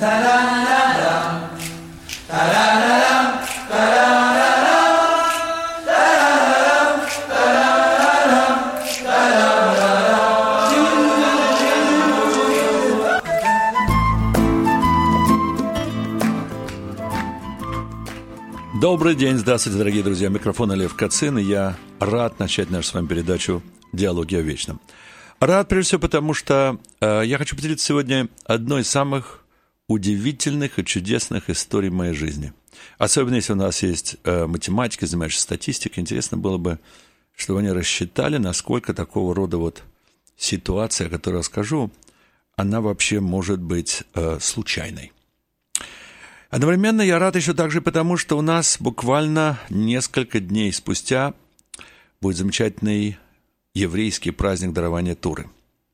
Добрый день, здравствуйте, дорогие друзья. Микрофон Лев Кацин, и я рад начать нашу с вами передачу «Диалоги о вечном». Рад, прежде всего, потому что я хочу поделиться сегодня одной из самых удивительных и чудесных историй моей жизни. Особенно, если у нас есть математики, занимающиеся статистикой, интересно было бы, чтобы они рассчитали, насколько такого рода вот ситуация, о которой я скажу, она вообще может быть случайной. Одновременно я рад еще также потому, что у нас буквально несколько дней спустя будет замечательный еврейский праздник дарования Торы.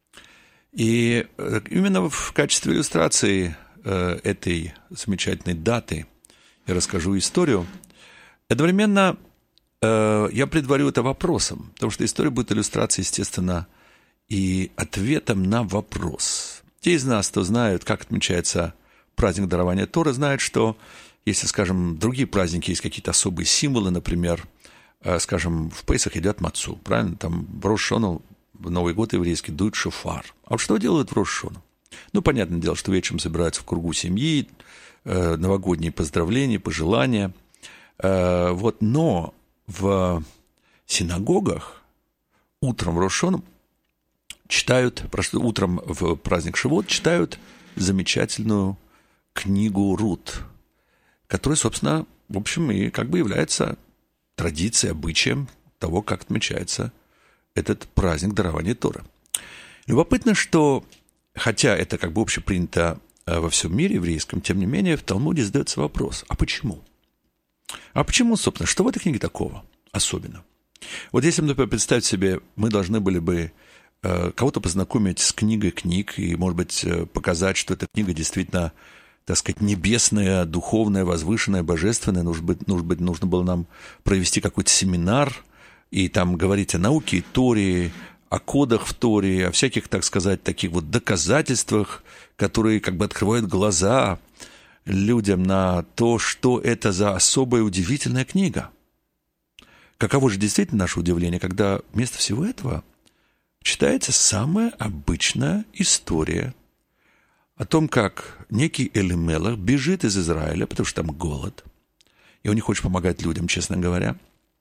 И именно в качестве иллюстрации этой замечательной даты я расскажу историю. Одновременно я предварю это вопросом, потому что история будет иллюстрацией, естественно, и ответом на вопрос. Те из нас, кто знают, как отмечается праздник дарования Торы, знают, что если, скажем, другие праздники есть какие-то особые символы, например, скажем, в Песах едят мацу, правильно? Там в Рош ха-Шана, в Новый год еврейский, дуют шофар. А вот что делают в Рош ха-Шана? Ну, понятное дело, что вечером собираются в кругу семьи, новогодние поздравления, пожелания. Вот, но в синагогах утром в Рош ха-Шана читают, утром в праздник Шивот читают замечательную книгу Рут, которая, собственно, в общем, и как бы является традицией, обычаем того, как отмечается этот праздник дарования Торы. Любопытно, что, хотя это как бы общепринято во всем мире еврейском, тем не менее в Талмуде задается вопрос, а почему? А почему, собственно, что в этой книге такого особенно? Вот если, например, представить себе, мы должны были бы кого-то познакомить с книгой книг и, может быть, показать, что эта книга действительно, так сказать, небесная, духовная, возвышенная, божественная. Нужно было нам провести какой-то семинар и там говорить о науке и Торе, о кодах в Торе, о всяких, так сказать, таких вот доказательствах, которые как бы открывают глаза людям на то, что это за особая удивительная книга. Каково же действительно наше удивление, когда вместо всего этого читается самая обычная история о том, как некий Элимелех бежит из Израиля, потому что там голод, и он не хочет помогать людям, честно говоря,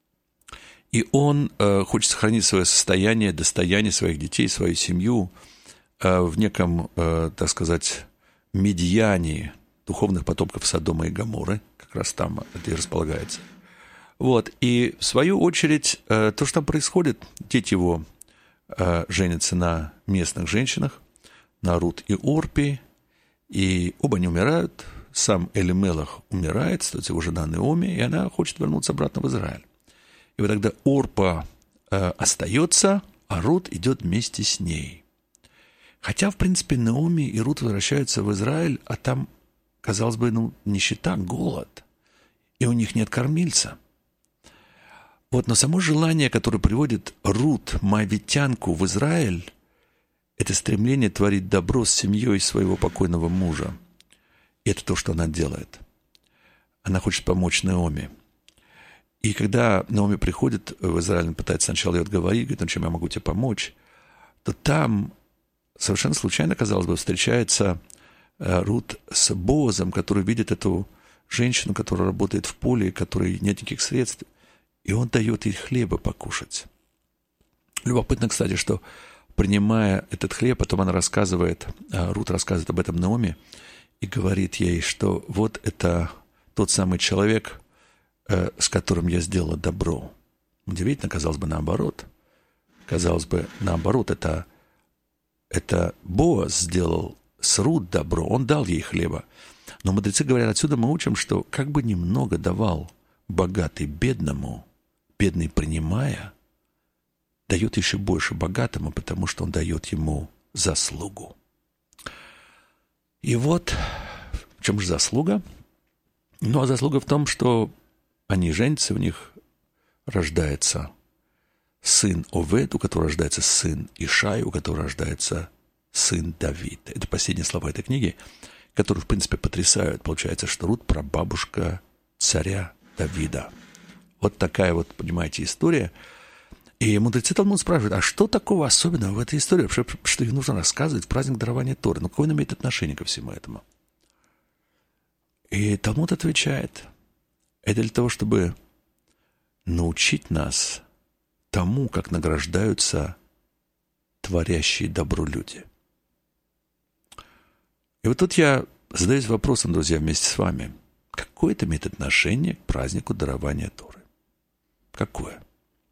и он хочет сохранить свое состояние, достояние своих детей, свою семью в неком, так сказать, медьяне духовных потомков Содома и Гоморры, как раз там это и располагается. Вот, и в свою очередь то, что там происходит, дети его женятся на местных женщинах, на Рут и Орпе, и оба они умирают. Сам Элимелех умирает, стоит его жена Наоми, и она хочет вернуться обратно в Израиль. И вот тогда Орпа остается, а Рут идет вместе с ней. Хотя, в принципе, Наоми и Рут возвращаются в Израиль, а там, казалось бы, нищета, голод, и у них нет кормильца. Вот, но само желание, которое приводит Рут, моавитянку, в Израиль, это стремление творить добро с семьей своего покойного мужа. И это то, что она делает. Она хочет помочь Наоми. И когда Наоми приходит в Израиль, он пытается сначала ее отговорить, говорит, ну чем я могу тебе помочь, то там совершенно случайно, казалось бы, встречается Рут с Боазом, который видит эту женщину, которая работает в поле, которой нет никаких средств, и он дает ей хлеба покушать. Любопытно, кстати, что принимая этот хлеб, потом она рассказывает, Рут рассказывает об этом Наоми и говорит ей, что вот это тот самый человек, с которым я сделала добро. Удивительно, казалось бы, наоборот. Казалось бы, наоборот, это Боаз сделал с Рут добро, он дал ей хлеба. Но мудрецы говорят, отсюда мы учим, что как бы немного давал богатый бедному, бедный принимая, дает еще больше богатому, потому что он дает ему заслугу. И вот в чем же заслуга? Ну, а заслуга в том, что они женятся, у них рождается сын Овед, у которого рождается сын Ишай, у которого рождается сын Давид. Это последние слова этой книги, которые, в принципе, потрясают. Получается, что Рут прабабушка царя Давида. Вот такая вот, понимаете, история. И мудрецы Талмуд спрашивают, а что такого особенного в этой истории, что их нужно рассказывать в праздник дарования Торы? Ну, какое он имеет отношение ко всему этому? И Талмуд отвечает, это для того, чтобы научить нас тому, как награждаются творящие добро люди. И вот тут я задаюсь вопросом, друзья, вместе с вами. Какое это имеет отношение к празднику дарования Торы? Какое?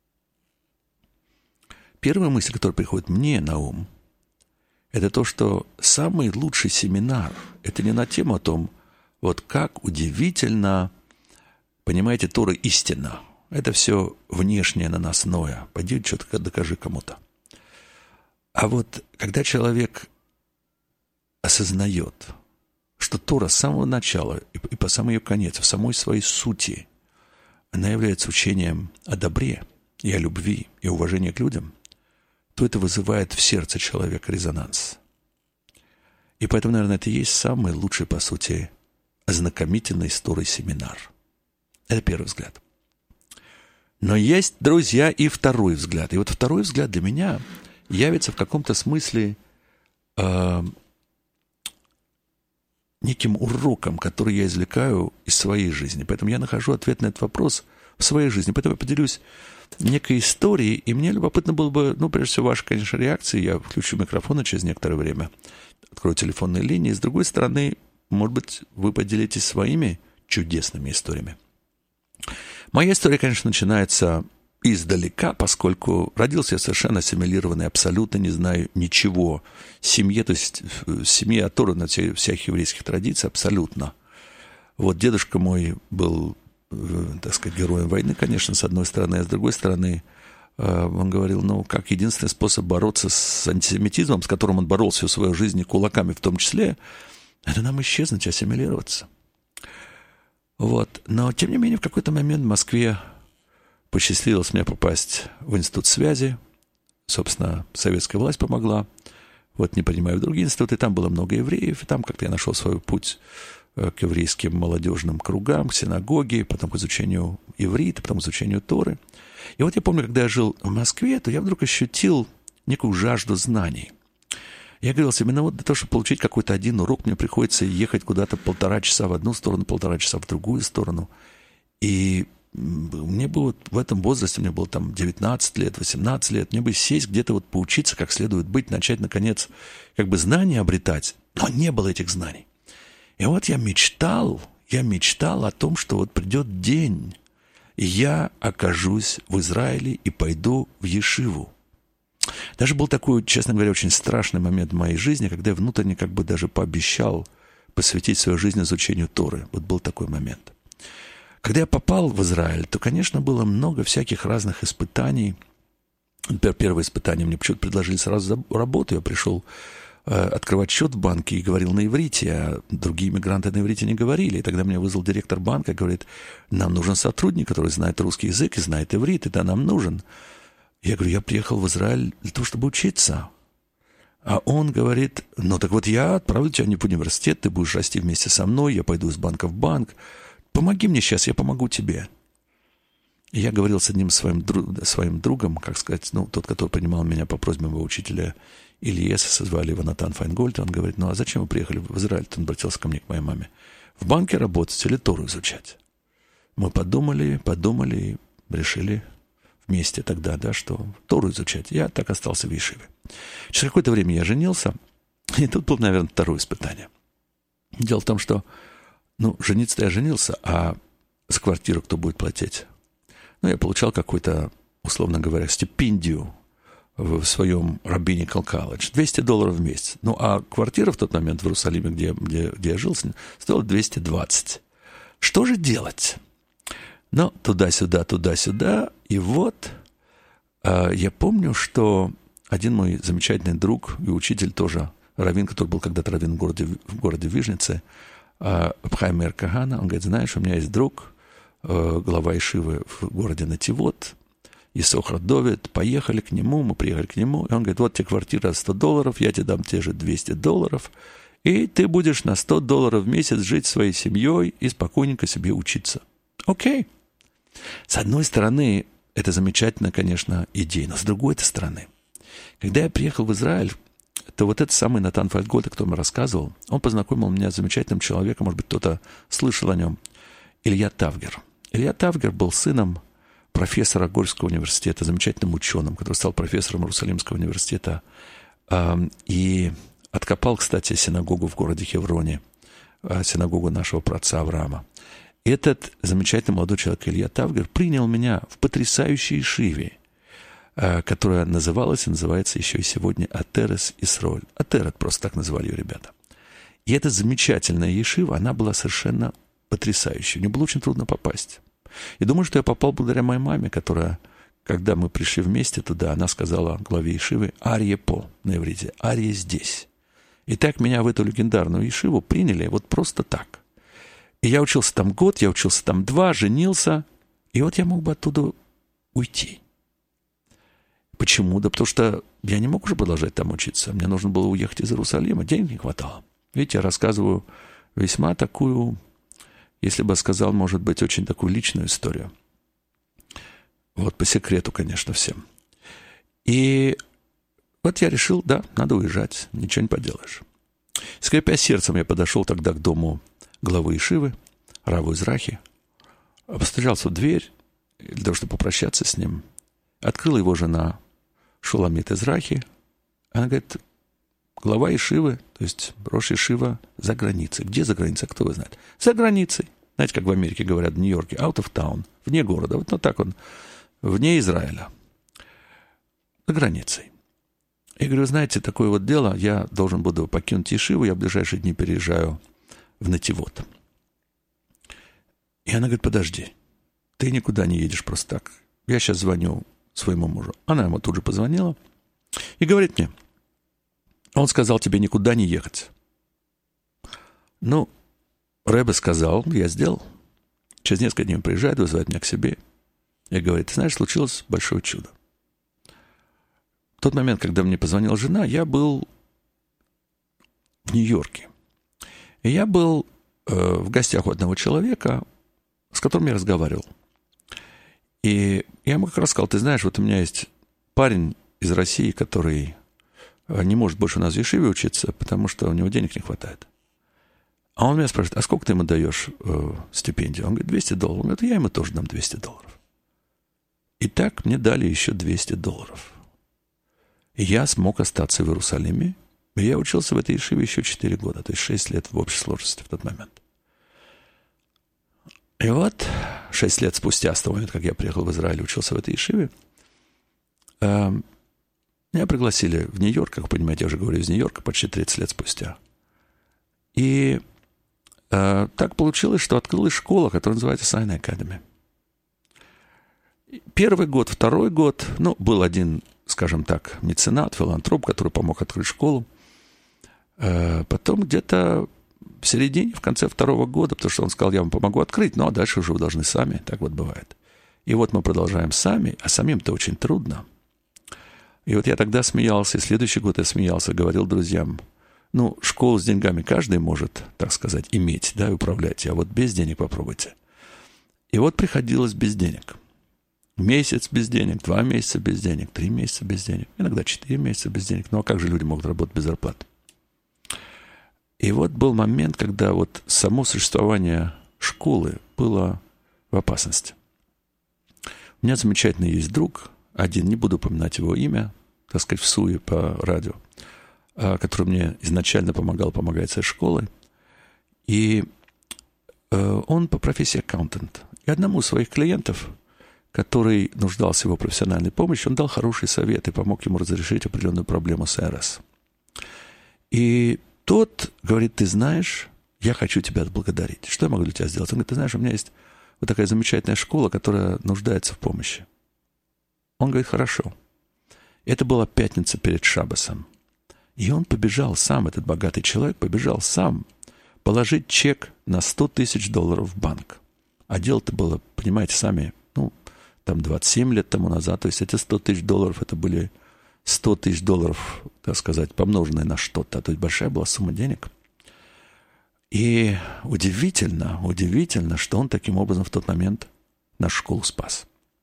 Первая мысль, которая приходит мне на ум, это то, что самый лучший семинар – это не на тему о том, вот как удивительно, понимаете, Тора истина. Это все внешнее наносное. Пойди что-то докажи кому-то. А вот когда человек осознает, что Тора с самого начала и по самый ее конец, в самой своей сути, она является учением о добре и о любви и уважении к людям, то это вызывает в сердце человека резонанс. И поэтому, наверное, это и есть самый лучший, по сути, ознакомительный с Торой семинар. Это первый взгляд. Но есть, друзья, и второй взгляд. И вот второй взгляд для меня явится в каком-то смысле неким уроком, который я извлекаю из своей жизни. Поэтому я нахожу ответ на этот вопрос в своей жизни. Поэтому я поделюсь некой историей, и мне любопытно было бы, прежде всего, ваша, конечно, реакция. Я включу микрофон через некоторое время, открою телефонные линии. С другой стороны, может быть, вы поделитесь своими чудесными историями. Моя история, конечно, начинается издалека, поскольку родился я совершенно ассимилированный, абсолютно не знаю ничего. Семье, то есть семье оторвана от всех еврейских традиций, абсолютно. Вот дедушка мой был, так сказать, героем войны, конечно, с одной стороны, а с другой стороны, он говорил, как единственный способ бороться с антисемитизмом, с которым он боролся всю свою жизнь, и кулаками в том числе, это нам исчезнуть, ассимилироваться. Вот. Но, тем не менее, в какой-то момент в Москве посчастливилось мне попасть в институт связи. Собственно, советская власть помогла. Вот, не принимаю в другие институты. Там было много евреев. И там как-то я нашел свой путь к еврейским молодежным кругам, к синагоге, потом к изучению иврита, потом к изучению Торы. И вот я помню, когда я жил в Москве, то я вдруг ощутил некую жажду знаний. Я говорил себе, для того, чтобы получить какой-то один урок, мне приходится ехать куда-то 1,5 часа в одну сторону, 1,5 часа в другую сторону. И мне было в этом возрасте, мне было там 19 лет, 18 лет, мне бы сесть где-то вот поучиться, как следует быть, начать, наконец, как бы знания обретать, но не было этих знаний. И вот я мечтал о том, что вот придет день, и я окажусь в Израиле и пойду в Ешиву. Даже был такой, честно говоря, очень страшный момент в моей жизни, когда я внутренне как бы даже пообещал посвятить свою жизнь изучению Торы. Вот был такой момент. Когда я попал в Израиль, то, конечно, было много всяких разных испытаний. Например, первое испытание мне почему-то предложили сразу работу. Я пришел открывать счет в банке и говорил на иврите, а другие мигранты на иврите не говорили. И тогда меня вызвал директор банка и говорит, нам нужен сотрудник, который знает русский язык и знает иврит, и да, нам нужен. Я говорю, я приехал в Израиль для того, чтобы учиться. А он говорит, так вот я отправлю тебя в университет, ты будешь расти вместе со мной, я пойду из банка в банк. Помоги мне сейчас, я помогу тебе. И я говорил с одним своим другом, как сказать, тот, который принимал меня по просьбе моего учителя Ильеса, звали его Натан Файнгольд. Он говорит, а зачем вы приехали в Израиль? Он обратился ко мне, к моей маме. В банке работать или Тору изучать? Мы подумали, решили вместе тогда, что Тору изучать. Я так остался в Ешиве. Через какое-то время я женился, и тут было, наверное, второе испытание. Дело в том, что, жениться-то я женился, а за квартиру кто будет платить? Я получал какую-то, условно говоря, стипендию в своем Rabbinical College. $200 в месяц. А квартира в тот момент в Иерусалиме, где я жил, стоила $220. Что же делать? Туда-сюда. И вот я помню, что один мой замечательный друг и учитель тоже, раввин, который был когда-то раввин в городе Вижнице, Абхай Меир Кагана, он говорит, знаешь, у меня есть друг, глава Ешивы в городе Нативот, Исохар Довид, поехали к нему, мы приехали к нему, и он говорит, вот тебе квартира $100, я тебе дам те же $200, и ты будешь на $100 в месяц жить своей семьей и спокойненько себе учиться. Окей. С одной стороны, это замечательно, конечно, идея, но с другой стороны, когда я приехал в Израиль, то вот этот самый Натан Фальгольд, о котором я рассказывал, он познакомил меня с замечательным человеком, может быть, кто-то слышал о нем, Илья Тавгер. Илья Тавгер был сыном профессора Гольского университета, замечательным ученым, который стал профессором Иерусалимского университета, и откопал, кстати, синагогу в городе Хевроне, синагогу нашего праотца Авраама. Этот замечательный молодой человек Илья Тавгер принял меня в потрясающей ешиве, которая называлась и называется еще и сегодня Атерес Исроэль. Атерет просто так называли ее ребята. И эта замечательная ешива, она была совершенно потрясающей. Мне было очень трудно попасть. И думаю, что я попал благодаря моей маме, которая, когда мы пришли вместе туда, она сказала главе ешивы «Арье по» на иврите, «Арье здесь». И так меня в эту легендарную ешиву приняли вот просто так. И я учился там год, я учился там 2, женился, и вот я мог бы оттуда уйти. Почему? Да потому что я не мог уже продолжать там учиться. Мне нужно было уехать из Иерусалима, денег не хватало. Видите, я рассказываю весьма такую, если бы сказал, может быть, очень такую личную историю. Вот по секрету, конечно, всем. И вот я решил, да, надо уезжать, ничего не поделаешь. Скрипя сердцем, я подошел тогда к дому главы ешивы, Раву Израхи, постучался в дверь для того, чтобы попрощаться с ним. Открыла его жена Шуламит Израхи. Она говорит, глава ешивы, то есть рош ешива за границей. Где за границей? Кто вы знает? За границей. Знаете, как в Америке говорят, в Нью-Йорке, out of town, вне города. Вот так он, вне Израиля. За границей. Я говорю, знаете, такое вот дело, я должен буду покинуть ешиву, я в ближайшие дни переезжаю в Нативот. И она говорит, подожди, ты никуда не едешь просто так. Я сейчас звоню своему мужу. Она ему тут же позвонила и говорит мне, он сказал тебе никуда не ехать. Ну, Ребе сказал, я сделал. Через несколько дней он приезжает, вызывает меня к себе и говорит, ты знаешь, случилось большое чудо. В тот момент, когда мне позвонила жена, я был в Нью-Йорке. И я был в гостях у одного человека, с которым я разговаривал. И я ему как раз сказал, ты знаешь, вот у меня есть парень из России, который не может больше у нас в ешиве учиться, потому что у него денег не хватает. А он меня спрашивает, а сколько ты ему даешь стипендию? Он говорит, $200. Он говорит, я ему тоже дам $200. И так мне дали еще $200. И я смог остаться в Иерусалиме. И я учился в этой ешиве еще 4 года, то есть 6 лет в общей сложности в тот момент. И вот 6 лет спустя, с того момента, как я приехал в Израиль, учился в этой ешиве, меня пригласили в Нью-Йорк, как вы понимаете, я уже говорю из Нью-Йорка, почти 30 лет спустя. И так получилось, что открылась школа, которая называется Sinai Academy. Первый год, второй год, был один, скажем так, меценат, филантроп, который помог открыть школу. Потом где-то в середине, в конце 2-го года, потому что он сказал, я вам помогу открыть, а дальше уже вы должны сами, так вот бывает. И вот мы продолжаем сами, а самим-то очень трудно. И вот я тогда смеялся, и следующий год я смеялся, говорил друзьям, школу с деньгами каждый может, так сказать, иметь, да, и управлять, а вот без денег попробуйте. И вот приходилось без денег. Месяц без денег, 2 месяца без денег, 3 месяца без денег, иногда 4 месяца без денег. А как же люди могут работать без зарплаты? И вот был момент, когда вот само существование школы было в опасности. У меня замечательный есть друг, один, не буду упоминать его имя, так сказать, в суе по радио, который мне изначально помогает со школой. И он по профессии аккаунтант. И одному из своих клиентов, который нуждался в его профессиональной помощи, он дал хороший совет и помог ему разрешить определенную проблему с АРС. И тот говорит, ты знаешь, я хочу тебя отблагодарить. Что я могу для тебя сделать? Он говорит, ты знаешь, у меня есть вот такая замечательная школа, которая нуждается в помощи. Он говорит, хорошо. Это была пятница перед Шаббасом. И он побежал сам, этот богатый человек, побежал сам положить чек на $100 000 в банк. А дело-то было, понимаете, сами, там 27 лет тому назад. То есть эти $100 000, это были $100 000, так сказать, помноженные на что-то. То есть большая была сумма денег. И удивительно, что он таким образом в тот момент нашу школу спас.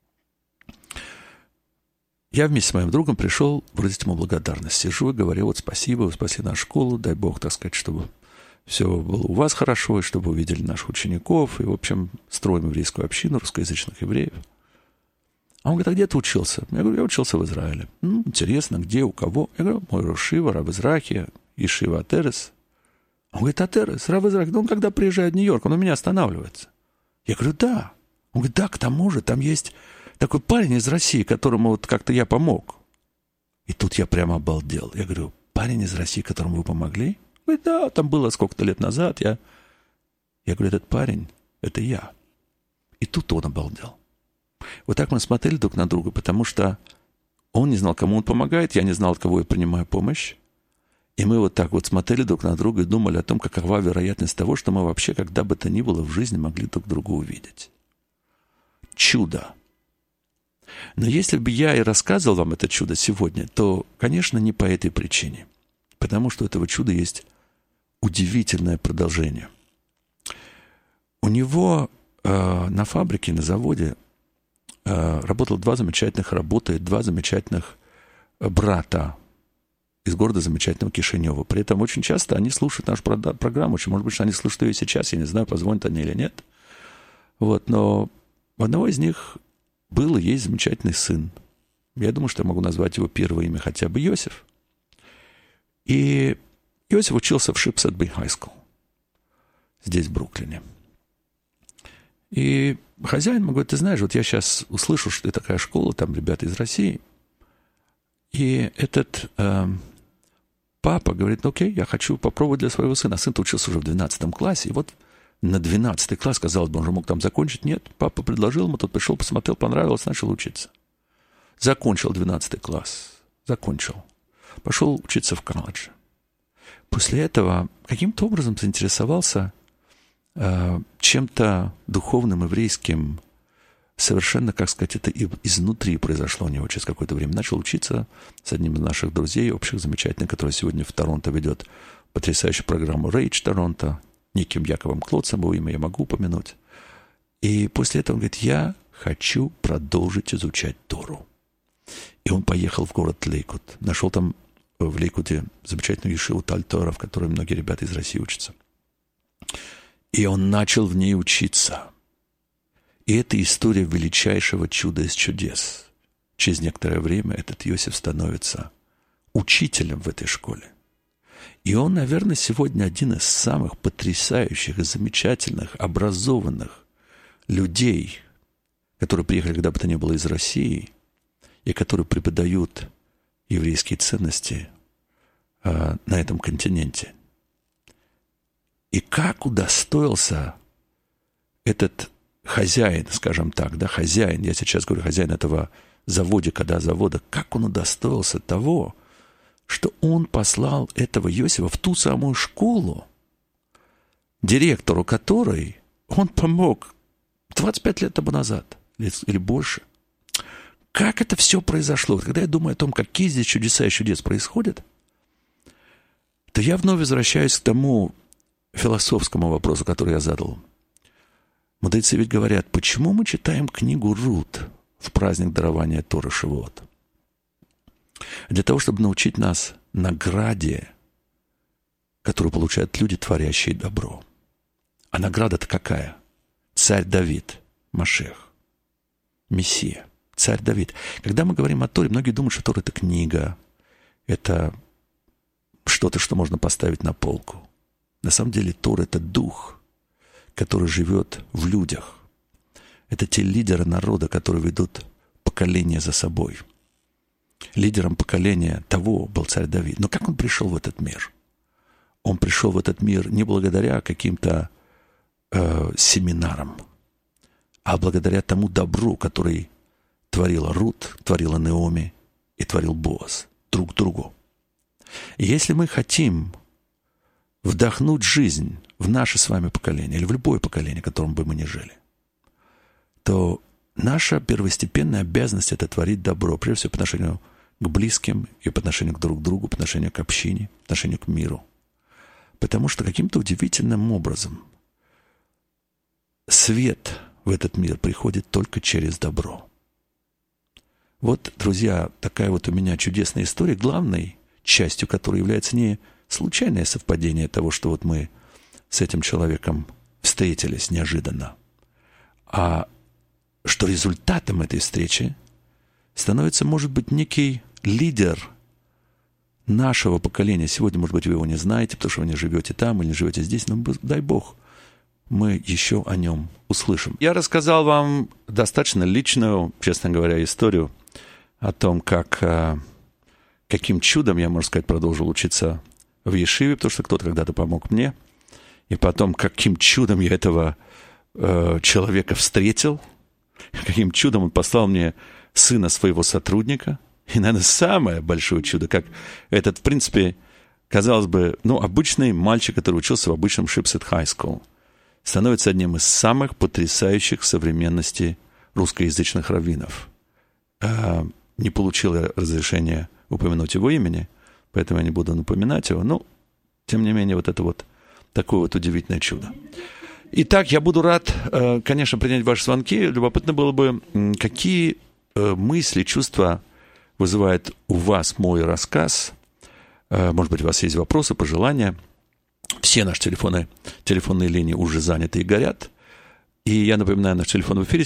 Я вместе с моим другом пришел выразить ему благодарность. Сижу и говорю: вот спасибо, вы спасли нашу школу, дай Бог, так сказать, чтобы все было у вас хорошо, и чтобы вы видели наших учеников, и, в общем, строим еврейскую общину русскоязычных евреев. А он говорит: а где ты учился? Я говорю: я учился в Израиле. Интересно, где, у кого? Я говорю: мой Рош Ишива, Рав Израхи, Ишива Атерес. Он говорит: Атерес, Рав Израхи, он когда приезжает в Нью-Йорк, он у меня останавливается. Я говорю: да. Он говорит: да, к тому же там есть такой парень из России, которому вот как-то я помог. И тут я прямо обалдел. Я говорю: парень из России, которому вы помогли? Он говорит: да, там было сколько-то лет назад. Я говорю: этот парень, это я. И тут он обалдел. Вот так мы смотрели друг на друга, потому что он не знал, кому он помогает, я не знал, от кого я принимаю помощь. И мы вот так вот смотрели друг на друга и думали о том, какова вероятность того, что мы вообще, когда бы то ни было в жизни, могли друг друга увидеть. Чудо. Но если бы я и рассказывал вам это чудо сегодня, то, конечно, не по этой причине. Потому что у этого чуда есть удивительное продолжение. У него на фабрике, на заводе работают два замечательных брата из города замечательного Кишинева. При этом очень часто они слушают нашу программу. Может быть, они слушают ее сейчас, я не знаю, позвонят они или нет. Вот, но у одного из них был и есть замечательный сын. Я думаю, что я могу назвать его первое имя хотя бы Йосиф. И Йосиф учился в Шипсет-Бэй High School здесь, в Бруклине. И хозяин ему говорит: ты знаешь, вот я сейчас услышу, что это такая школа, там ребята из России. И этот папа говорит: ну окей, я хочу попробовать для своего сына. Сын-то учился уже в 12 классе, и вот на 12 класс, казалось бы, он же мог там закончить. Нет, папа предложил ему, тот пришел, посмотрел, понравилось, начал учиться. Закончил 12 класс. Пошел учиться в колледже. После этого каким-то образом заинтересовался чем-то духовным, еврейским. Совершенно, как сказать, это изнутри произошло у него через какое-то время. Начал учиться с одним из наших друзей, общих, замечательных, который сегодня в Торонто ведет потрясающую программу «Рейдж Торонто», неким Яковом Клоцем, его имя я могу упомянуть. И после этого он говорит: я хочу продолжить изучать Тору. И он поехал в город Лейкут. Нашел там в Лейкуте замечательную ешиву Таль Тора, в которой многие ребята из России учатся. И он начал в ней учиться. И это история величайшего чуда из чудес. Через некоторое время этот Йосиф становится учителем в этой школе. И он, наверное, сегодня один из самых потрясающих и замечательных, образованных людей, которые приехали когда бы то ни было из России, и которые преподают еврейские ценности на этом континенте. И как удостоился этот хозяин, скажем так, да, хозяин, я сейчас говорю хозяин этого завода, как он удостоился того, что он послал этого Йосифа в ту самую школу, директору которой он помог 25 лет тому назад, или больше. Как это все произошло? Когда я думаю о том, какие здесь чудеса и чудес происходят, то я вновь возвращаюсь к тому философскому вопросу, который я задал. Мудрецы ведь говорят: почему мы читаем книгу Рут в праздник дарования Торы Шивот? Для того, чтобы научить нас награде, которую получают люди, творящие добро. А награда-то какая? Царь Давид, Машех, Мессия, царь Давид. Когда мы говорим о Торе, многие думают, что Тора — это книга, это что-то, что можно поставить на полку. На самом деле Тора — это дух, который живет в людях. Это те лидеры народа, которые ведут поколение за собой. Лидером поколения того был царь Давид. Но как он пришел в этот мир? Он пришел в этот мир не благодаря каким-то семинарам, а благодаря тому добру, который творила Рут, творила Неоми и творил Боаз друг другу. И если мы хотим вдохнуть жизнь в наше с вами поколение или в любое поколение, в котором бы мы ни жили, то наша первостепенная обязанность — это творить добро, прежде всего по отношению к близким и по отношению к друг другу, по отношению к общине, по отношению к миру. Потому что каким-то удивительным образом свет в этот мир приходит только через добро. Вот, друзья, такая вот у меня чудесная история, главной частью которой является не случайное совпадение того, что вот мы с этим человеком встретились неожиданно, а что результатом этой встречи становится, может быть, некий лидер нашего поколения. Сегодня, может быть, вы его не знаете, потому что вы не живете там или не живете здесь, но дай Бог, мы еще о нем услышим. Я рассказал вам достаточно личную, честно говоря, историю о том, каким чудом я, можно сказать, продолжил учиться в Ешиве, потому что кто-то когда-то помог мне, и потом, каким чудом я этого человека встретил, каким чудом он послал мне сына своего сотрудника. И, наверное, самое большое чудо, как этот, в принципе, казалось бы, обычный мальчик, который учился в обычном Shipset High School, становится одним из самых потрясающих в современности русскоязычных раввинов. Не получил разрешения упомянуть его имени, поэтому я не буду напоминать его, но, тем не менее, вот это вот такое вот удивительное чудо. Итак, я буду рад, конечно, принять ваши звонки. Любопытно было бы, какие мысли, чувства вызывает у вас мой рассказ. Может быть, у вас есть вопросы, пожелания. Все наши телефонные линии уже заняты и горят. И я напоминаю, наш телефон в эфире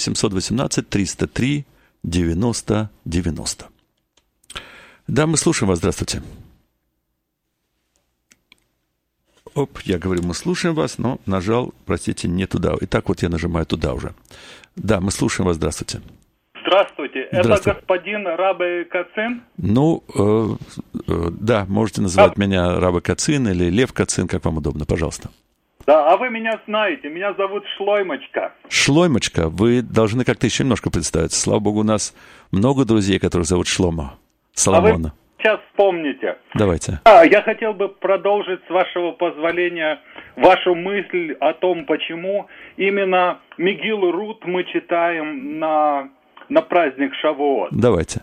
718-303-90-90. Да, мы слушаем вас. Здравствуйте. Я говорю, мы слушаем вас, но нажал, простите, не туда. Итак, вот я нажимаю туда уже. Да, мы слушаем вас. Здравствуйте. Здравствуйте. Это господин Рабби Кацин? Да, можете называть меня Рабби Кацин или Лев Кацин, как вам удобно, пожалуйста. Да, а вы меня знаете, меня зовут Шлоймочка. Шлоймочка, вы должны как-то еще немножко представиться. Слава Богу, у нас много друзей, которых зовут Шлома, Соломона. А вы сейчас вспомните. Давайте. Я хотел бы продолжить, с вашего позволения, вашу мысль о том, почему именно Мегилу Рут мы читаем на праздник Шавуот. Давайте.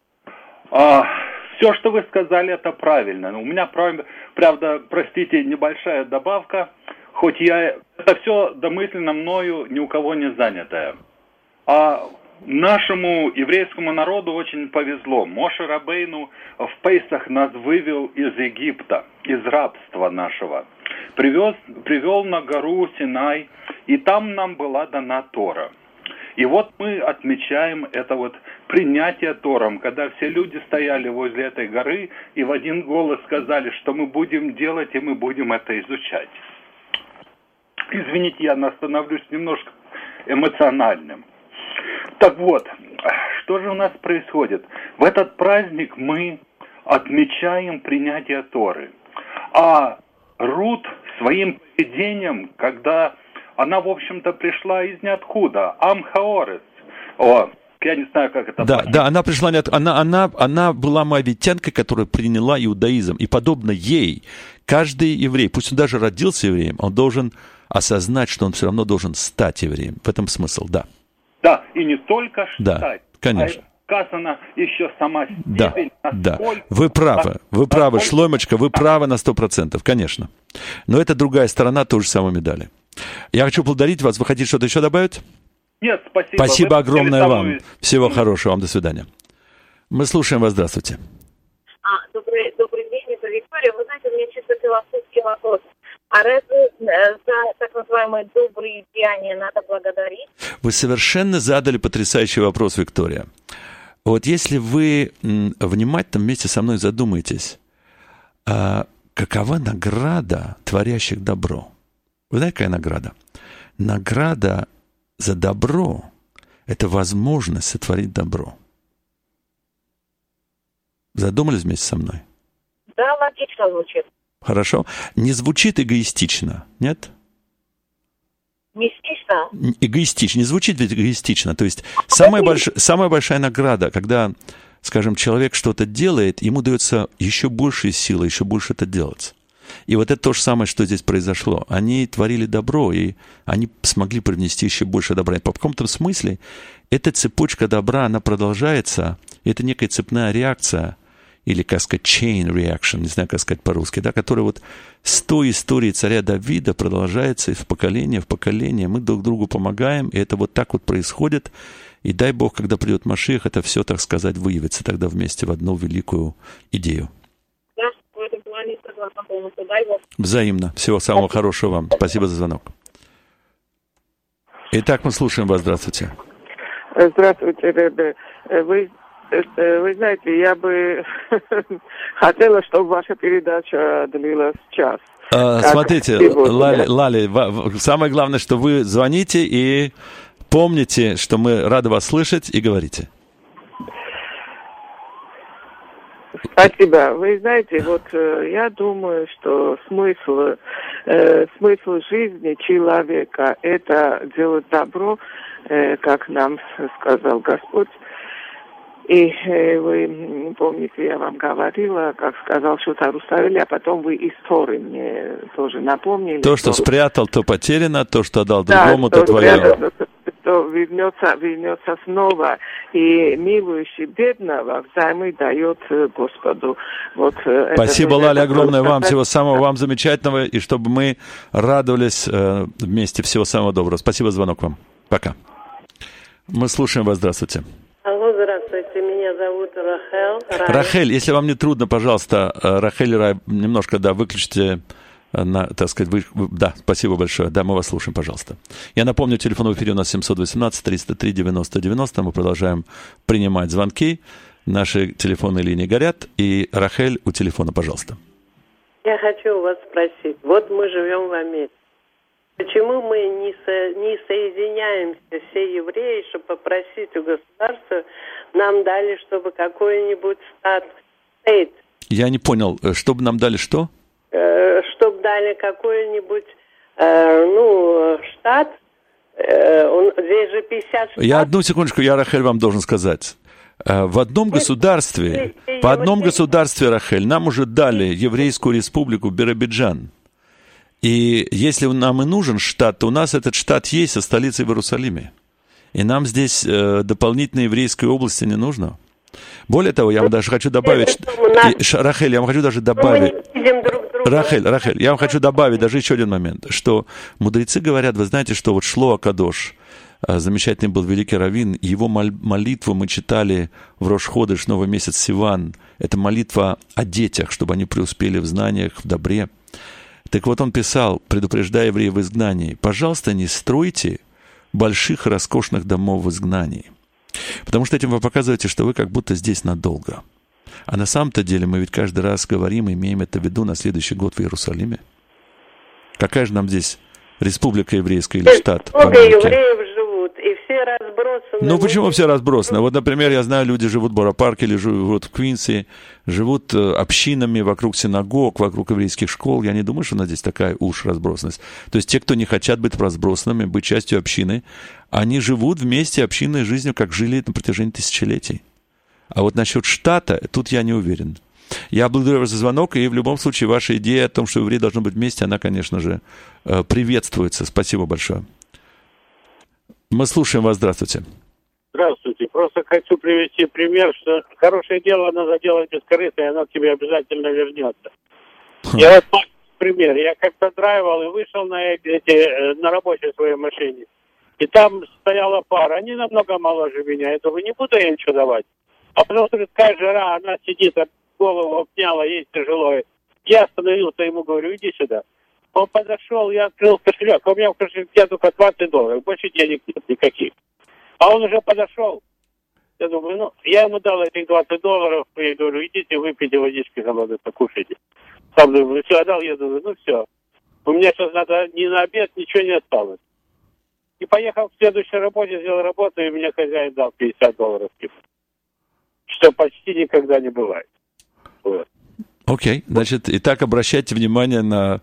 Все, что вы сказали, это правильно. У меня, правда, простите, небольшая добавка, хоть это все домысленно мною, ни у кого не занятое. Нашему еврейскому народу очень повезло. Моше Рабейну в Пейсах нас вывел из Египта, из рабства нашего. Привел на гору Синай, и там нам была дана Тора. И вот мы отмечаем это вот принятие Тором, когда все люди стояли возле этой горы и в один голос сказали, что мы будем делать и мы будем это изучать. Извините, я становлюсь немножко эмоциональным. Так вот, что же у нас происходит? В этот праздник мы отмечаем принятие Торы. А Рут своим поведением, когда она, в общем-то, пришла из ниоткуда, Ам-Хаорес, я не знаю, как это... Да, она пришла, она была моавитянкой, которая приняла иудаизм, и подобно ей, каждый еврей, пусть он даже родился евреем, он должен осознать, что он все равно должен стать евреем. В этом смысл, да. Да, и не только стать. Да, конечно. Сказано еще сама степень. Да. Вы правы, Шлоймочка, вы правы на 100%, конечно. Но это другая сторона той же самой медали. Я хочу поблагодарить вас. Вы хотите что-то еще добавить? Нет, спасибо. Спасибо огромное вам. Всего хорошего вам. До свидания. Мы слушаем вас. Здравствуйте. Добрый день, это Виктория. Вы знаете, у меня чисто философский вопрос. А разве за так называемые добрые деяния надо благодарить? Вы совершенно задали потрясающий вопрос, Виктория. Вот если вы внимательно вместе со мной задумаетесь, какова награда творящих добро? Вы знаете, какая награда? Награда за добро – это возможность сотворить добро. Задумались вместе со мной? Да, логично звучит. Хорошо. Не звучит эгоистично, нет? Мистично? Эгоистично. Не звучит ведь эгоистично. То есть самая большая награда, когда, скажем, человек что-то делает, ему дается еще большая сила, еще больше это делать. И вот это то же самое, что здесь произошло. Они творили добро, и они смогли привнести еще больше добра. И по какому-то смысле эта цепочка добра, она продолжается. Это некая цепная реакция. или, как сказать, chain reaction, не знаю, как сказать по-русски, да, который вот с той истории царя Давида продолжается из поколения в поколение. Мы друг другу помогаем, и это вот так вот происходит. И дай Бог, когда придет Машиах, это все, так сказать, выявится тогда вместе в одну великую идею. Да, в этом плане согласна полностью. Дай Бог. Взаимно. Всего самого хорошего вам. Спасибо за звонок. Итак, мы слушаем вас. Здравствуйте. Здравствуйте, Ребе. Вы знаете, я бы хотела, чтобы ваша передача длилась час. Смотрите, Лали, самое главное, что вы звоните и помните, что мы рады вас слышать, и говорите. Спасибо. Вы знаете, вот я думаю, что смысл жизни человека – это делать добро, как нам сказал Господь. И вы помните, я вам говорила, как сказал Шута Русавели, а потом вы истории мне тоже напомнили. То, что спрятал, то потеряно, то, что отдал другому, то твое. То вернется снова. И милующий бедного взаймы дает Господу. Вот, спасибо, Лали, огромное вам. Всего самого вам замечательного. И чтобы мы радовались вместе. Всего самого доброго. Спасибо за звонок вам. Пока. Мы слушаем вас. Здравствуйте. Алло, здравствуйте, меня зовут Рахель. Рахель, если вам не трудно, пожалуйста, Рахель, немножко, да, выключите, так сказать, да, спасибо большое, да, мы вас слушаем, пожалуйста. Я напомню, телефон в эфире у нас 718-303-90-90, мы продолжаем принимать звонки, наши телефонные линии горят, и Рахель у телефона, пожалуйста. Я хочу у вас спросить, вот мы живем в Америке. Почему мы не соединяемся, все евреи, чтобы попросить у государства, нам дали, чтобы какой-нибудь стейт... Я не понял, чтобы нам дали что? Чтобы дали какой-нибудь, штат, здесь же 50 штатов. Я одну секундочку, я, Рахель, вам должен сказать. В одном государстве, Рахель, нам уже дали Еврейскую республику Биробиджан. И если нам и нужен штат, то у нас этот штат есть со столицей в Иерусалиме. И нам здесь дополнительной еврейской области не нужно. Более того, я вам даже хочу добавить... Рахель, я вам хочу даже добавить... Рахель, я вам хочу добавить даже еще один момент, что мудрецы говорят, вы знаете, что вот Шлоа Кадош, замечательный был великий раввин, его молитву мы читали в Рош-Ходеш, новый месяц Сиван. Это молитва о детях, чтобы они преуспели в знаниях, в добре. Так вот он писал, предупреждая евреев в изгнании, пожалуйста, не стройте больших роскошных домов в изгнании. Потому что этим вы показываете, что вы как будто здесь надолго. А на самом-то деле мы ведь каждый раз говорим, имеем это в виду на следующий год в Иерусалиме. Какая же нам здесь республика еврейская или штат? Много евреев живут, и все разбросаны. Ну почему все разбросаны? Вот, например, я знаю, люди живут в Боро-Парке или живут в Квинси, живут общинами вокруг синагог, вокруг еврейских школ. Я не думаю, что у нас здесь такая уж разбросанность. То есть те, кто не хотят быть разбросанными, быть частью общины, они живут вместе общинной жизнью, как жили на протяжении тысячелетий. А вот насчет штата, тут я не уверен. Я благодарю вас за звонок, и в любом случае ваша идея о том, что евреи должны быть вместе, она, конечно же, приветствуется. Спасибо большое. Мы слушаем вас. Здравствуйте. Здравствуйте. Просто хочу привести пример, что хорошее дело надо делать бескорыстно, и оно к тебе обязательно вернется. Я вот пример. Я как-то драйвал и вышел на рабочей своей машине. И там стояла пара. Они намного моложе меня. Я думаю, не буду я ничего давать. А потом, говорит, какая жара, она сидит, голову обняла, ей тяжело. Я остановился, ему говорю, иди сюда. Он подошел, я открыл кошелек. У меня в кошельке только $20, больше денег нет никаких. А он уже подошел. Я думаю, я ему дал этих $20, и говорю, идите, выпейте водички холодной, покушайте. Сам думаю, все, отдал, я думаю, все. У меня сейчас надо ни на обед, ничего не осталось. И поехал в следующей работе, сделал работу, и мне хозяин дал $50. Что почти никогда не бывает. Вот. Окей. Значит, итак, обращайте внимание на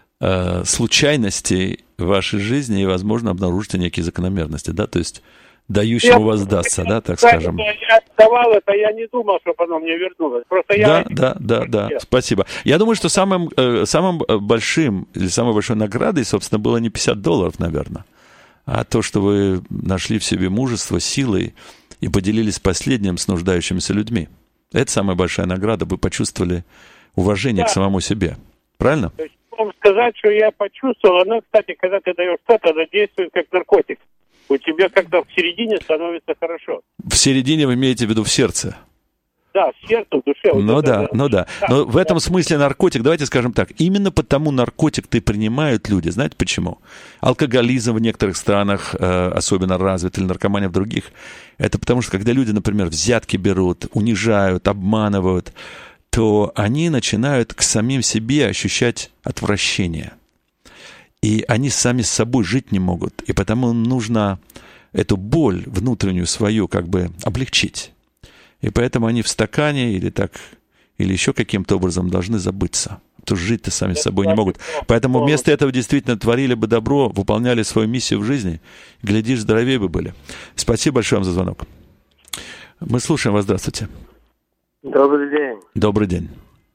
случайности в вашей жизни и, возможно, обнаружите некие закономерности, да, то есть дающему воздастся, да, так скажем. Я отдавал это, я не думал, что оно мне вернулось. Просто Да, спасибо. Я думаю, что самым большим или самой большой наградой, собственно, было не $50, наверное, а то, что вы нашли в себе мужество, силы и поделились последним с нуждающимися людьми. Это самая большая награда. Вы почувствовали уважение к самому себе. Правильно? То есть, вам сказать, что я почувствовал, оно, кстати, когда ты даешь что-то, оно действует как наркотик. У тебя как-то в середине становится хорошо. В середине вы имеете в виду в сердце? Да, в сердце, в душе. Ну да. Но в этом смысле наркотик, давайте скажем так, именно потому наркотик-то и принимают люди. Знаете почему? Алкоголизм в некоторых странах особенно развит, или наркомания в других. Это потому что, когда люди, например, взятки берут, унижают, обманывают, то они начинают к самим себе ощущать отвращение. И они сами с собой жить не могут. И потому нужно эту боль внутреннюю свою как бы облегчить. И поэтому они в стакане или еще каким-то образом должны забыться. Потому что жить-то сами с собой не могут. Поэтому вместо этого действительно творили бы добро, выполняли свою миссию в жизни. Глядишь, здоровее бы были. Спасибо большое вам за звонок. Мы слушаем вас. Здравствуйте. Добрый день. Добрый день.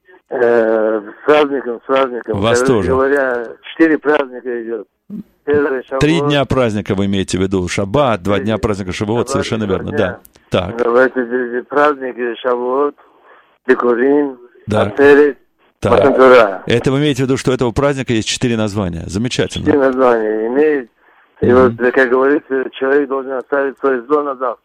С праздником. Вас тоже. Говоря, 4 праздника идет. 3 дня праздника вы имеете в виду. Шаббат, 2 дня праздника Шавуот, совершенно верно. Да. Так. В эти праздники Шавуот, Бикурим, Да. Ацерет, Матан Тора. Это вы имеете в виду, что у этого праздника есть 4 названия. Замечательно. 4 названия имеет. И вот, как говорится, человек должен оставить свое зло на завтра.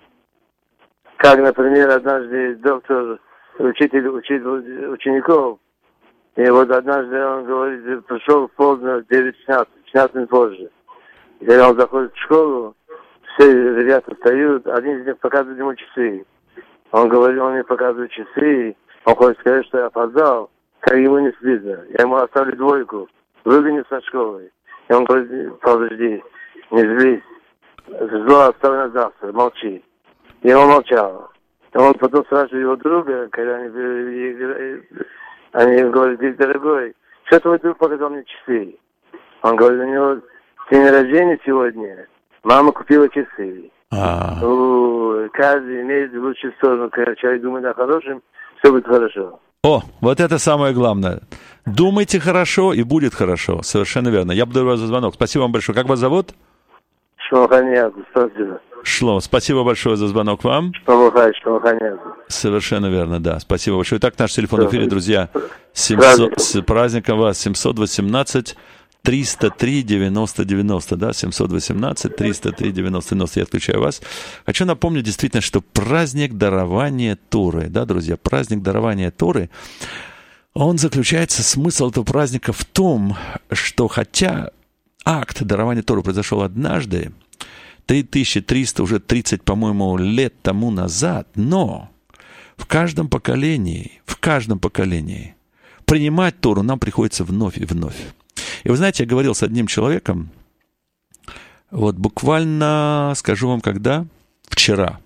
Как, например, однажды доктор, учитель учит учеников, и вот однажды он говорит, пришел поздно, 9:15, 15 минут позже. И когда он заходит в школу, все ребята встают, один из них показывает ему часы. Он говорит, он мне показывает часы, он хочет сказать, что я опоздал, как ему не стыдно. Я ему оставлю 2, выгоню со школы. И он говорит, подожди, не злись, зло оставь на завтра, молчи. И он молчал. И он потом спрашивает его друга, когда они говорят, дорогой, что твой друг показал мне часы? Он говорит, у него день рождения сегодня, мама купила часы. Каждый имеет лучшую сторону, когда человек думает о хорошем, все будет хорошо. О, вот это самое главное. Думайте хорошо, и будет хорошо. Совершенно верно. Я благодарю вас за звонок. Спасибо вам большое. Как вас зовут? Шломаханяку, спасибо. Шлом, спасибо большое за звонок вам. Шломаханяку. Совершенно верно, да. Спасибо большое. Итак, наш телефон в эфире, друзья. 700, с праздником вас. 718 303 90 90, да, 718 303 90 90. Я отключаю вас. Хочу напомнить действительно, что праздник дарования Торы, да, друзья, праздник дарования Торы, он заключается, смысл этого праздника в том, что хотя акт дарования Торы произошел однажды, 3300, уже 30, по-моему, лет тому назад, но в каждом поколении принимать Тору нам приходится вновь и вновь. И вы знаете, я говорил с одним человеком, вот буквально, скажу вам, когда? Вчера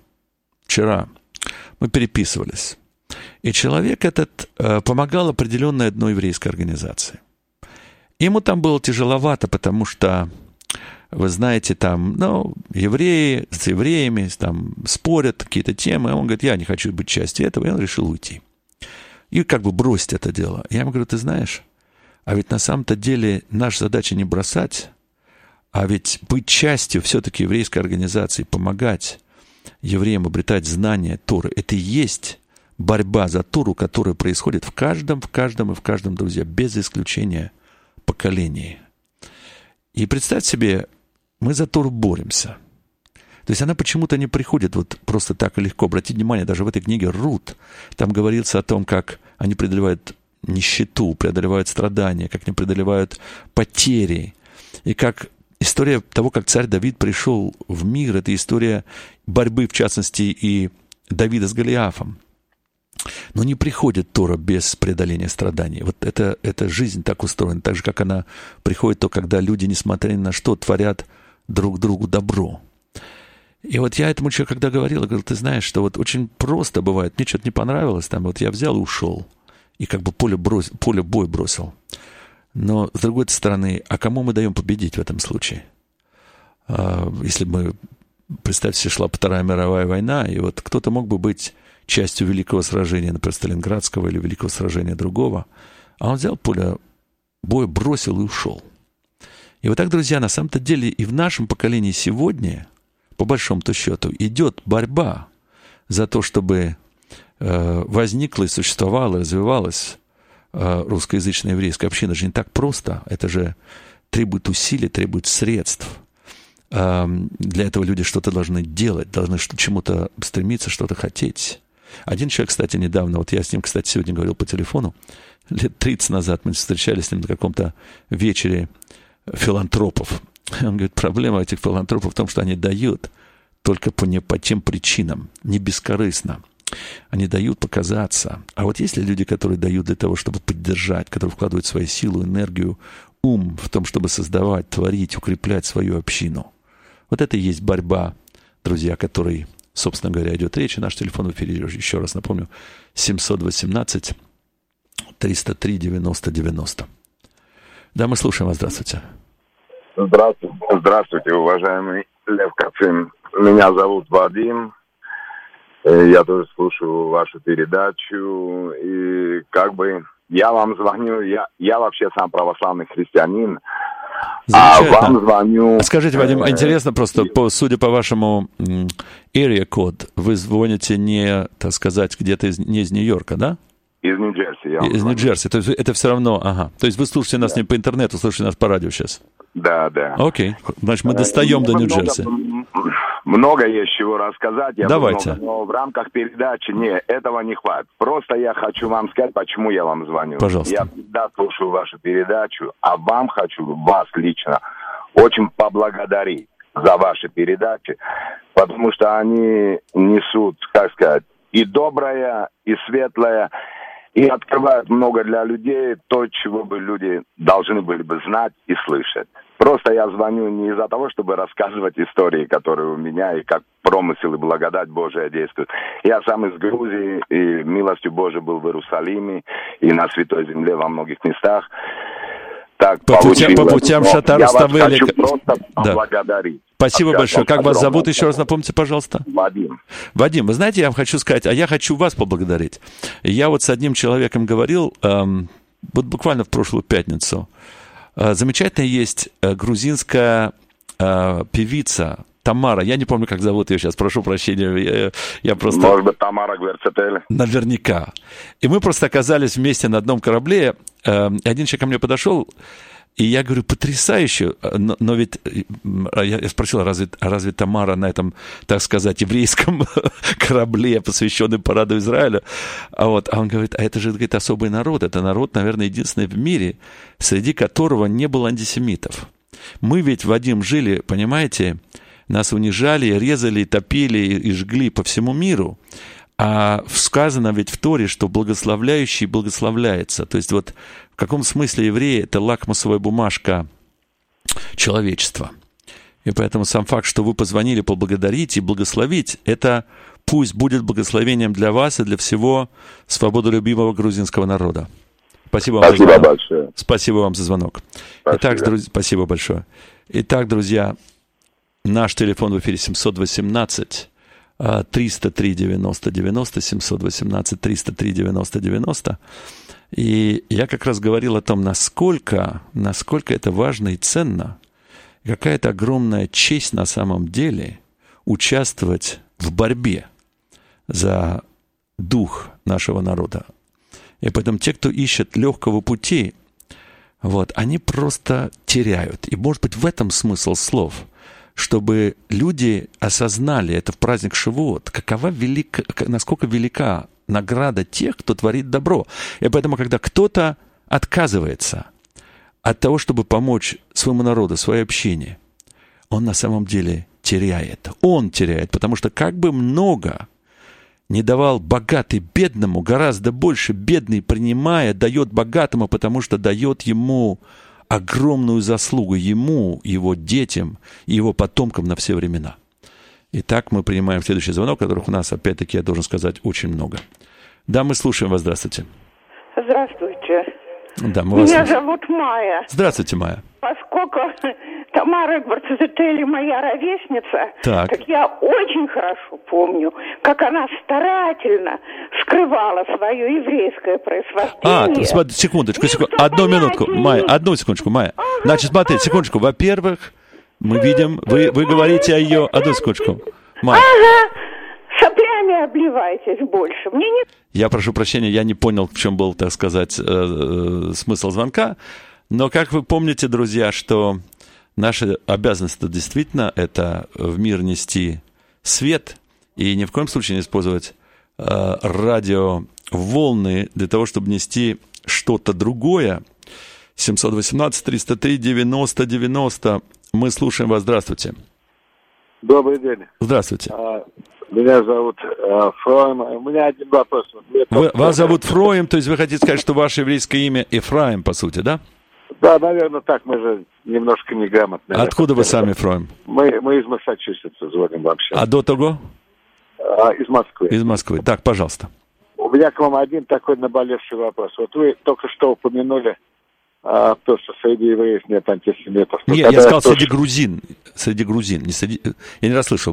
мы переписывались. И человек этот помогал определенной одной еврейской организации. Ему там было тяжеловато, потому что, вы знаете, там, евреи с евреями там спорят какие-то темы, а он говорит, я не хочу быть частью этого, и он решил уйти. И как бы бросить это дело. Я ему говорю, ты знаешь, а ведь на самом-то деле наша задача не бросать, а ведь быть частью все-таки еврейской организации, помогать евреям обретать знания Торы. Это и есть борьба за Тору, которая происходит в каждом, друзья, без исключения поколений. И представьте себе, мы за Тору боремся. То есть она почему-то не приходит вот просто так и легко. Обратите внимание, даже в этой книге Рут, там говорится о том, как они преодолевают нищету, преодолевают страдания, как они преодолевают потери. И как история того, как царь Давид пришел в мир, это история борьбы, в частности, и Давида с Голиафом. Но не приходит Тора без преодоления страданий. Вот эта жизнь так устроена, так же, как она приходит, то когда люди, несмотря ни на что, творят друг другу добро. И вот я этому человеку, когда говорил, ты знаешь, что вот очень просто бывает, мне что-то не понравилось, там, вот я взял и ушел. И как бы поле боя бросил. Но, с другой стороны, а кому мы даем победить в этом случае? Если бы, представьте, шла Вторая мировая война, и вот кто-то мог бы быть частью великого сражения, например, Сталинградского или великого сражения другого, а он взял поле боя, бросил и ушел. И вот так, друзья, на самом-то деле и в нашем поколении сегодня, по большому-то счету, идет борьба за то, чтобы возникла и существовала, и развивалась русскоязычная еврейская община, же не так просто. Это же требует усилий, требует средств. Для этого люди что-то должны делать, должны к чему-то стремиться, что-то хотеть. Один человек, кстати, недавно, вот я с ним, кстати, сегодня говорил по телефону, лет 30 назад мы встречались с ним на каком-то вечере филантропов. Он говорит, проблема этих филантропов в том, что они дают только по тем причинам, не бескорыстно. Они дают показаться. А вот есть ли люди, которые дают для того, чтобы поддержать, которые вкладывают свою силу, энергию, ум в том, чтобы создавать, творить, укреплять свою общину? Вот это и есть борьба, друзья, о которой, собственно говоря, идет речь. И наш телефон в эфире, еще раз напомню, 718-303-90-90. Да, мы слушаем вас. Здравствуйте. Здравствуйте, уважаемый Лев Кацин. Меня зовут Вадим. Я тоже слушаю вашу передачу. И я вам звоню. Я вообще сам православный христианин. Замечательно. А вам звоню... Скажите, Вадим, интересно просто, судя по вашему area code, вы звоните не, так сказать, где-то не из Нью-Йорка, да? Из Нью-Джерси. Из Нью-Джерси. То есть это все равно, ага. То есть вы слушаете нас не по интернету, слушаете нас по радио сейчас? Да. Окей. Значит, мы достаем до Нью-Джерси. Много есть чего рассказать. Давайте. Но в рамках передачи этого не хватит. Просто я хочу вам сказать, почему я вам звоню. Пожалуйста. Я всегда слушаю вашу передачу, а вас лично очень поблагодарить за ваши передачи, потому что они несут, и доброе, и светлое, и открывают много для людей то, чего бы люди должны были бы знать и слышать. Просто я звоню не из-за того, чтобы рассказывать истории, которые у меня, и как промысел и благодать Божия действуют. Я сам из Грузии, и милостью Божией был в Иерусалиме, и на Святой Земле во многих местах. Так по путям Шатар Ставели. Я вас хочу просто поблагодарить. Спасибо большое. Как вас зовут? Еще раз напомните, пожалуйста. Вадим. Вадим, вы знаете, я вам хочу сказать, а я хочу вас поблагодарить. Я вот с одним человеком говорил, вот буквально в прошлую пятницу. Замечательная есть грузинская певица Тамара. Я не помню, как зовут ее сейчас, прошу прощения. Я просто... Может быть, Тамара Гверцетель. Наверняка. И мы просто оказались вместе на одном корабле. Один человек ко мне подошел, и я говорю, потрясающе. Но ведь я спросил, разве Тамара на этом, так сказать, еврейском корабле, посвященном параду Израиля? А он говорит, а это же, говорит, особый народ. Это народ, наверное, единственный в мире, среди которого не было антисемитов. Мы ведь, Вадим, жили, понимаете, нас унижали, резали, топили и жгли по всему миру. А сказано ведь в Торе, что благословляющий благословляется. То есть вот в каком смысле евреи – это лакмусовая бумажка человечества. И поэтому сам факт, что вы позвонили поблагодарить и благословить, это пусть будет благословением для вас и для всего свободолюбивого грузинского народа. Спасибо вам за звонок. Большое. Спасибо вам за звонок. Итак, друзья, спасибо большое. Итак, друзья, наш телефон в эфире 718 303 90 90, 718 303 90 90. И я как раз говорил о том, насколько это важно и ценно, какая это огромная честь на самом деле участвовать в борьбе за дух нашего народа. И поэтому те, кто ищет легкого пути, они просто теряют. И, может быть, в этом смысл слов, чтобы люди осознали это в праздник Шивот, насколько велика награда тех, кто творит добро. И поэтому, когда кто-то отказывается от того, чтобы помочь своему народу, своей общине, он на самом деле теряет. Он теряет, потому что как бы много не давал богатый бедному, гораздо больше бедный, принимая, дает богатому, потому что дает ему огромную заслугу, ему, его детям и его потомкам на все времена. Итак, мы принимаем следующий звонок, которых у нас, опять-таки, я должен сказать, очень много. Да, мы слушаем вас. Здравствуйте. Здравствуйте. Да, Меня зовут Майя. Здравствуйте, Майя. Поскольку Тамара Гверцетель моя ровесница, так я очень хорошо помню, как она старательно скрывала свое еврейское происхождение. Секундочку. Одну минутку, Майя, одну секундочку, Майя. Значит, смотрите, секундочку. Во-первых, мы видим, вы говорите о ее... Одну секундочку. Майя. Ага. Соплями обливайтесь больше. Мне не... Я прошу прощения, я не понял, в чем был, так сказать, смысл звонка. Но как вы помните, друзья, что наша обязанность действительно это в мир нести свет и ни в коем случае не использовать радиоволны для того, чтобы нести что-то другое. 718-303-90-90. Мы слушаем вас. Здравствуйте. Добрый день. Здравствуйте. Меня зовут Фроем. У меня один вопрос. Вас зовут Фроем, то есть вы хотите сказать, что ваше еврейское имя Ефраим, по сути, да? Да, наверное, так. Мы же немножко неграмотные. Откуда вы сами, Фроем? Мы из Массачусетса звоним вообще. А до того? Из Москвы. Из Москвы. Так, пожалуйста. У меня к вам один такой наболевший вопрос. Вот вы только что упомянули то, что среди евреев нет антисемитов. Нет, я сказал среди грузин. Среди грузин. Не среди... Я не расслышал.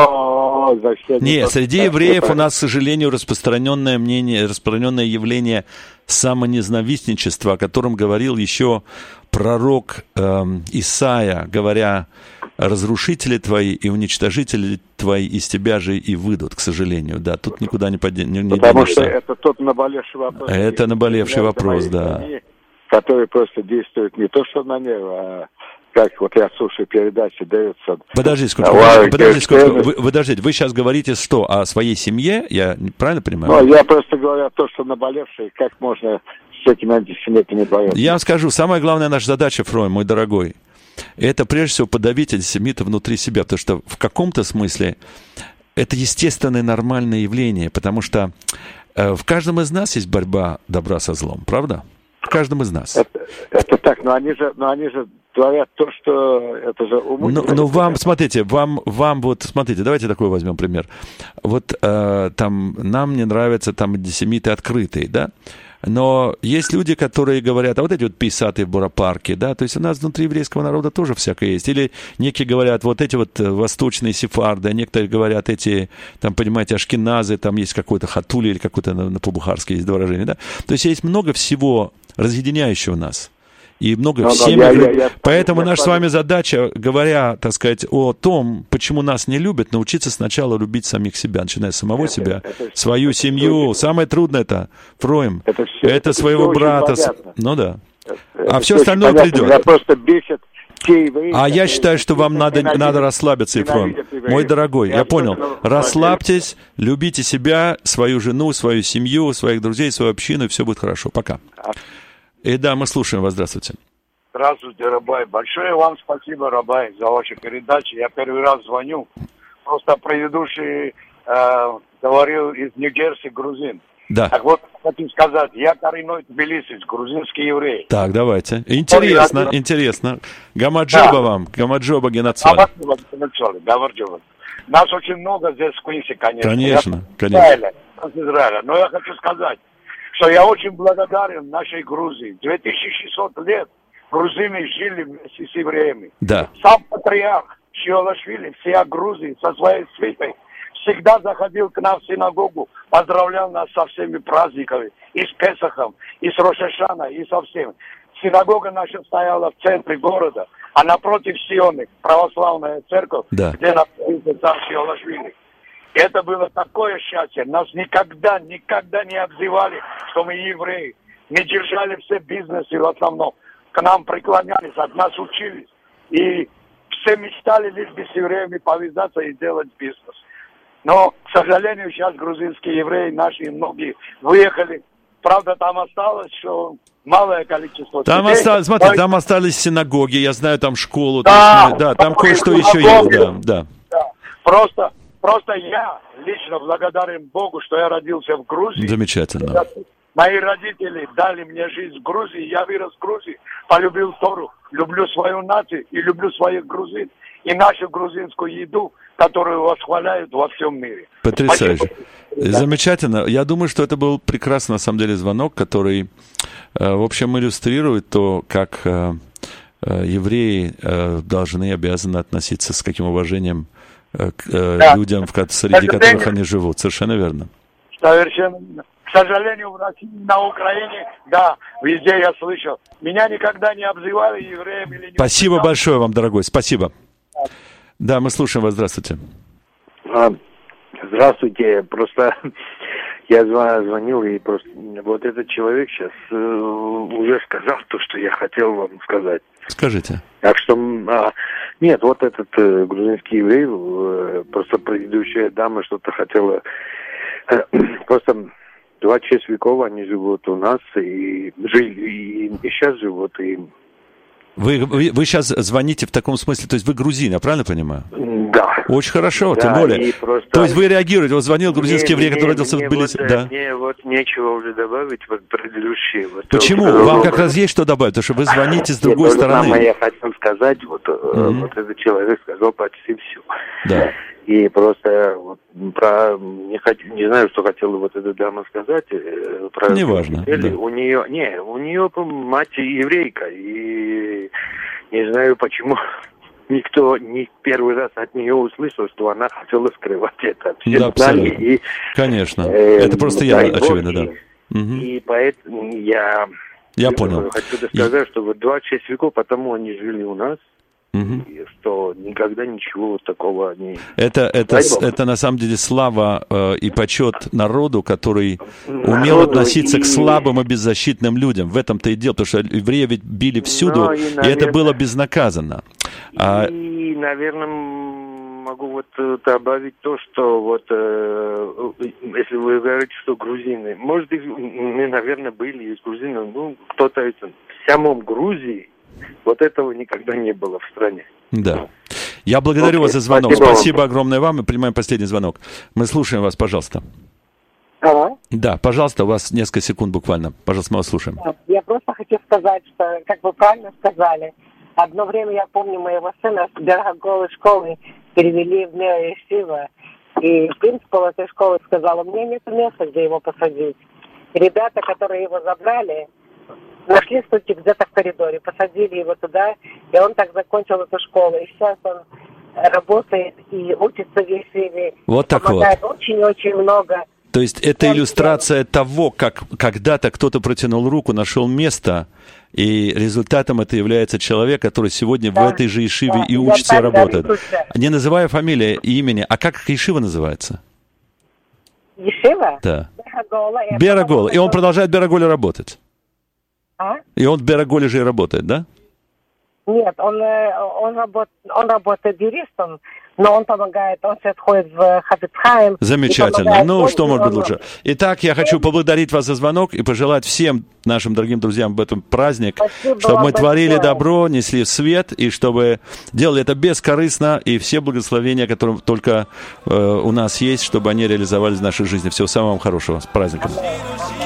Нет, среди евреев у нас, к сожалению, распространенное мнение, распространенное явление самоненавистничества, о котором говорил еще пророк Исаия, говоря: разрушители твои и уничтожители твои из тебя же и выйдут, к сожалению. Да, тут никуда не денешься. Потому что это тот наболевший вопрос. Это наболевший вопрос, да. Которые просто действуют не то что на нервы, а как вот я слушаю передачи, дается... Подождите, вы сейчас говорите что, о своей семье? Я правильно понимаю? Ну, я просто говорю то, что наболевшее, как можно с этими антисемитами бороться. Я вам скажу, самая главная наша задача, Фрой, мой дорогой, это прежде всего подавить антисемита внутри себя, потому что в каком-то смысле это естественное нормальное явление, потому что в каждом из нас есть борьба добра со злом, правда? В каждом из нас. Это так, но они же говорят то, что это же уму. Ну, вам, смотрите, вам вот, смотрите, давайте такой возьмем пример. Вот там нам не нравятся там антисемиты открытые, да? Но есть люди, которые говорят, а вот эти вот писаты в Буропарке, да, то есть у нас внутри еврейского народа тоже всякое есть. Или некие говорят, вот эти вот восточные сефарды, а некоторые говорят, эти, там, понимаете, ашкеназы, там есть какой-то хатули или какой-то на по-бухарски есть выражение, да. То есть есть много всего разъединяющего нас. И много всеми. Поэтому наша с вами задача, говоря, так сказать, о том, почему нас не любят, научиться сначала любить самих себя, начиная с самого себя, свою семью. Самое трудное это, Фроем, это своего брата. Ну да. А все остальное придет. А я считаю, что вам надо расслабиться, Ефрем. Мой дорогой, я понял. Расслабьтесь, любите себя, свою жену, свою семью, своих друзей, свою общину, и все будет хорошо. Пока. И да, мы слушаем вас. Здравствуйте. Здравствуйте, Рабай. Большое вам спасибо, Рабай, за вашу передачу. Я первый раз звоню. Просто предыдущий говорил из Нью-Джерси, грузин. Да. Так вот, хочу сказать, я коренной тбилисец, грузинский еврей. Так, давайте. Интересно. Гамаджоба вам. Гамаджоба геноцид. Гамаджоба. Нас очень много здесь в Квинсе, конечно. Конечно. Израиля. Но я хочу сказать, что я очень благодарен нашей Грузии. 2600 лет грузины жили вместе с евреями. Да. Сам патриарх Шиолашвили, всея Грузии со своей свитой, всегда заходил к нам в синагогу, поздравлял нас со всеми праздниками, и с Песахом, и с Рошашана, и со всеми. Синагога наша стояла в центре города, а напротив Сионы православная церковь, где находится царь Шиолашвили. Это было такое счастье. Нас никогда не обзывали, что мы евреи. Мы держали все бизнесы в основном. К нам преклонялись, от нас учились. И все мечтали лишь бы с евреями повязаться и делать бизнес. Но, к сожалению, сейчас грузинские евреи, наши многие, выехали. Правда, там осталось, что малое количество там людей. Смотрите, там остались синагоги, я знаю, там школу. Да, там кое-что еще есть. Да. Просто я лично благодарен Богу, что я родился в Грузии. Замечательно. Мои родители дали мне жизнь в Грузии, я вырос в Грузии, полюбил Тору, люблю свою нацию и люблю своих грузин. И нашу грузинскую еду, которую восхваляют во всем мире. Потрясающе. Замечательно. Я думаю, что это был прекрасный, на самом деле, звонок, который, в общем, иллюстрирует то, как евреи должны, обязаны относиться с каким уважением к людям, среди которых они живут. Совершенно верно. Совершенно верно. К сожалению, в России, на Украине, да, везде я слышал. Меня никогда не обзывали евреем или не... Здравствуйте. Просто я звонил, и просто вот этот человек сейчас уже сказал то, что я хотел вам сказать. Скажите. Так что, нет, вот этот грузинский еврей, просто предыдущая дама что-то хотела, просто 26 веков они живут у нас, и сейчас живут, и... Вы сейчас звоните в таком смысле, то есть вы грузин, я правильно понимаю? Да. Очень хорошо, да, тем более. Просто... То есть вы реагируете, вот звонил грузинский еврей, который родился в Тбилиси. Да. Мне вот нечего уже добавить, вот предыдущие. Вот, почему? Вам как раз есть что добавить, потому что вы звоните с другой стороны. Самое я хотел сказать, вот этот человек сказал почти все. Да. И просто вот, не знаю, что хотела вот эта дама сказать. Неважно. Да. У нее мать еврейка, и не знаю, почему никто не первый раз от нее услышал, что она хотела скрывать это. Все да, знали, абсолютно. И, конечно. Это просто я, очевидно, да. И поэтому я понял. Хочу сказать, что вот 26 веков, потому они жили у нас. Что никогда ничего вот такого не... Это на самом деле слава и почет народу, который умел относиться к слабым и беззащитным людям. В этом-то и дело, потому что евреев ведь били всюду, и это было безнаказанно. И, наверное, могу вот добавить то, что вот, если вы говорите, что грузины, может, мы, наверное, были из грузинов, кто-то в самом Грузии, вот этого никогда не было в стране. Да. Я благодарю вас за звонок. Спасибо огромное вам. Мы принимаем последний звонок. Мы слушаем вас, пожалуйста. Алло? Да, пожалуйста, у вас несколько секунд буквально. Пожалуйста, мы вас слушаем. Я просто хочу сказать, что, как вы правильно сказали, одно время, я помню, моего сына с Бераголой школы перевели в Меа-Ешива, и принципал этой школы сказал, у меня нет места, где его посадить. Ребята, которые его забрали, нашли стульчик где-то в коридоре, посадили его туда, и он так закончил эту школу. И сейчас он работает и учится в Ешиве. Вот так помогает вот. Очень-очень много. То есть это иллюстрация того, как когда-то кто-то протянул руку, нашел место, и результатом это является человек, который сегодня в этой же Ешиве и учится, и работает. Не называя фамилии и имени, а как Ешива называется? Ешива? Да. Берагола. И он продолжает в Бераголе работать. И он в Бераголе же и работает, да? Нет, он работает юристом, но он помогает, он сейчас ходит в Хафец-Хаим. Замечательно. Ну, что может быть лучше? Итак, я хочу поблагодарить вас за звонок и пожелать всем нашим дорогим друзьям в этом праздник, чтобы мы творили добро, несли свет, и чтобы делали это бескорыстно, и все благословения, которые только у нас есть, чтобы они реализовались в нашей жизни. Всего самого хорошего. С праздником.